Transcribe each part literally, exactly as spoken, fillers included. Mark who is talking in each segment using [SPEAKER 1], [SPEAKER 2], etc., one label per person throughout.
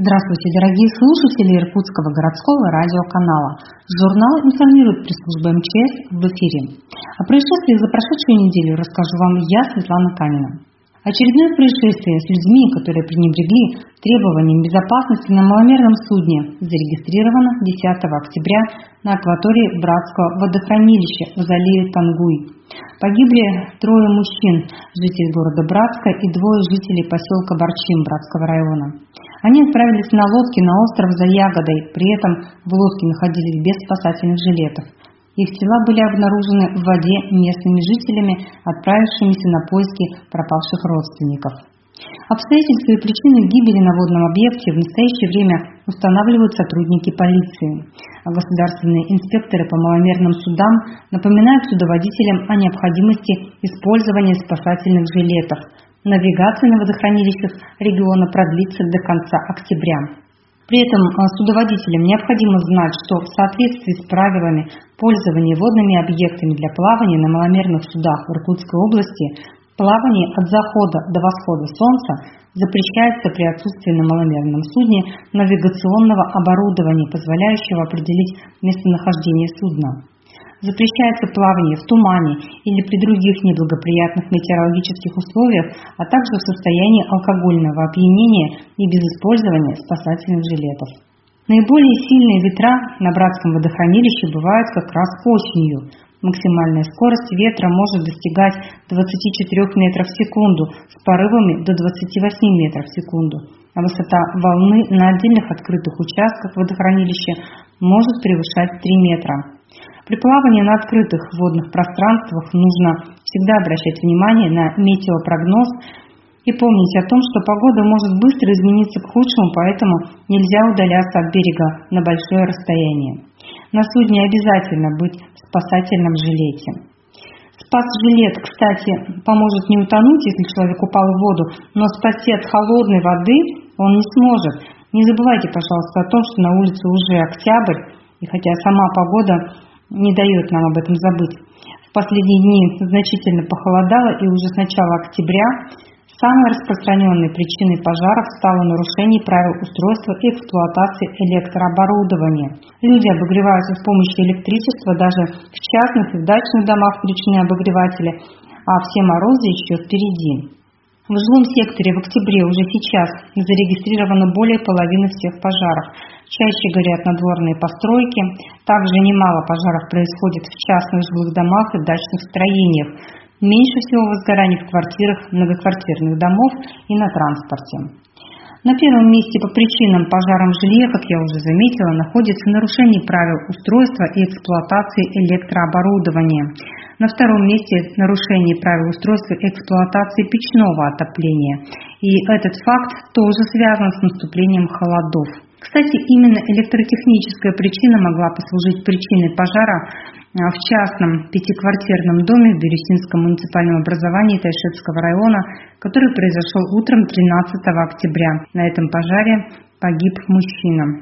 [SPEAKER 1] Здравствуйте, дорогие слушатели Иркутского городского радиоканала. Журнал информирует пресс-служба эм че эс в эфире. О происшествиях за прошедшую неделю расскажу вам я, Светлана Камина. Очередное происшествие с людьми, которые пренебрегли требованиям безопасности на маломерном судне, зарегистрировано десятого октября на акватории Братского водохранилища в заливе Тангуй. Погибли трое мужчин, жителей города Братска, и двое жителей поселка Борчин Братского района. Они отправились на лодке на остров за ягодой, при этом в лодке находились без спасательных жилетов. Их тела были обнаружены в воде местными жителями, отправившимися на поиски пропавших родственников. Обстоятельства и причины гибели на водном объекте в настоящее время устанавливают сотрудники полиции, а государственные инспекторы по маломерным судам напоминают судоводителям о необходимости использования спасательных жилетов. Навигация на водохранилищах региона продлится до конца октября. При этом судоводителям необходимо знать, что в соответствии с правилами пользования водными объектами для плавания на маломерных судах в Иркутской области плавание от захода до восхода солнца запрещается при отсутствии на маломерном судне навигационного оборудования, позволяющего определить местонахождение судна. Запрещается плавание в тумане или при других неблагоприятных метеорологических условиях, а также в состоянии алкогольного опьянения и без использования спасательных жилетов. Наиболее сильные ветра на Братском водохранилище бывают как раз осенью. Максимальная скорость ветра может достигать двадцати четырёх метров в секунду с порывами до двадцати восьми метров в секунду, а высота волны на отдельных открытых участках водохранилища может превышать три метра. При плавании на открытых водных пространствах нужно всегда обращать внимание на метеопрогноз и помнить о том, что погода может быстро измениться к худшему, поэтому нельзя удаляться от берега на большое расстояние. На судне обязательно быть в спасательном жилете. Спас-жилет, кстати, поможет не утонуть, если человек упал в воду, но спасти от холодной воды он не сможет. Не забывайте, пожалуйста, о том, что на улице уже октябрь, и хотя сама погода не дает нам об этом забыть. В последние дни значительно похолодало, и уже с начала октября самой распространенной причиной пожаров стало нарушение правил устройства и эксплуатации электрооборудования. Люди обогреваются с помощью электричества даже в частных и в дачных домах включены обогреватели, а все морозы еще впереди. В жилом секторе в октябре уже сейчас зарегистрировано более половины всех пожаров. Чаще горят надворные постройки. Также немало пожаров происходит в частных жилых домах и дачных строениях. Меньше всего возгораний в квартирах многоквартирных домов и на транспорте. На первом месте по причинам пожарам в жилье, как я уже заметила, находится нарушение правил устройства и эксплуатации электрооборудования. На втором месте нарушение правил устройства и эксплуатации печного отопления. И этот факт тоже связан с наступлением холодов. Кстати, именно электротехническая причина могла послужить причиной пожара в частном пятиквартирном доме в Бирюсинском муниципальном образовании Тайшетского района, который произошел утром тринадцатого октября. На этом пожаре погиб мужчина.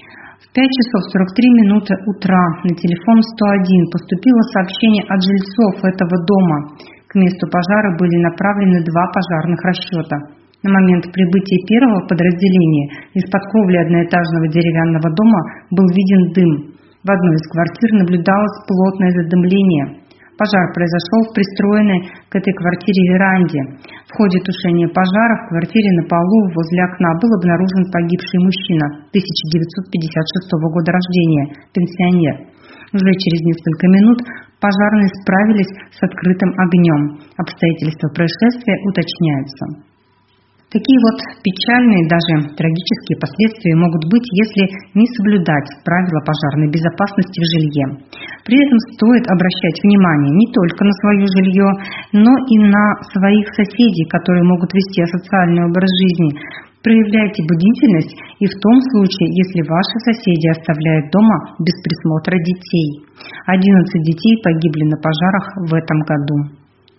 [SPEAKER 1] В пять часов сорок три минуты утра на телефон сто один поступило сообщение от жильцов этого дома. К месту пожара были направлены два пожарных расчета. На момент прибытия первого подразделения из-под кровли одноэтажного деревянного дома был виден дым. В одной из квартир наблюдалось плотное задымление. Пожар произошел в пристроенной к этой квартире веранде. В ходе тушения пожара в квартире на полу возле окна был обнаружен погибший мужчина тысяча девятьсот пятьдесят шестого года рождения, пенсионер. Уже через несколько минут пожарные справились с открытым огнем. Обстоятельства происшествия уточняются. Такие вот печальные, даже трагические последствия могут быть, если не соблюдать правила пожарной безопасности в жилье. При этом стоит обращать внимание не только на свое жилье, но и на своих соседей, которые могут вести асоциальный образ жизни. Проявляйте бдительность и в том случае, если ваши соседи оставляют дома без присмотра детей. одиннадцать детей погибли на пожарах в этом году.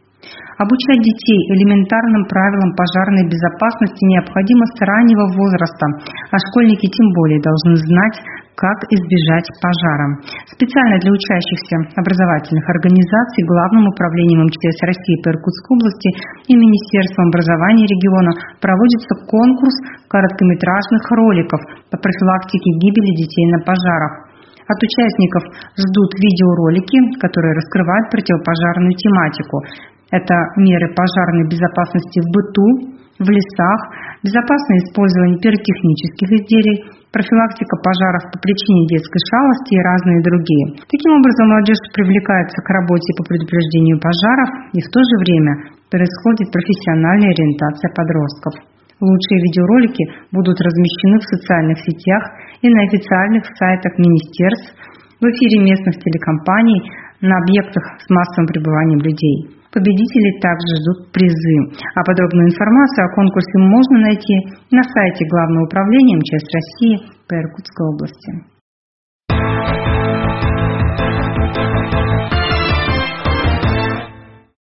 [SPEAKER 1] Обучать детей элементарным правилам пожарной безопасности необходимо с раннего возраста, а школьники тем более должны знать Как избежать пожара. Специально для учащихся образовательных организаций Главным управлением эм че эс России по Иркутской области и Министерством образования региона проводится конкурс короткометражных роликов по профилактике гибели детей на пожарах. От участников ждут видеоролики, которые раскрывают противопожарную тематику. Это меры пожарной безопасности в быту, в лесах, безопасное использование пиротехнических изделий, профилактика пожаров по причине детской шалости и разные другие. Таким образом, молодежь привлекается к работе по предупреждению пожаров, и в то же время происходит профессиональная ориентация подростков. Лучшие видеоролики будут размещены в социальных сетях и на официальных сайтах министерств, в эфире местных телекомпаний, на объектах с массовым пребыванием людей. Победители также ждут призы. А подробную информацию о конкурсе можно найти на сайте Главного управления эм че эс России по Иркутской области.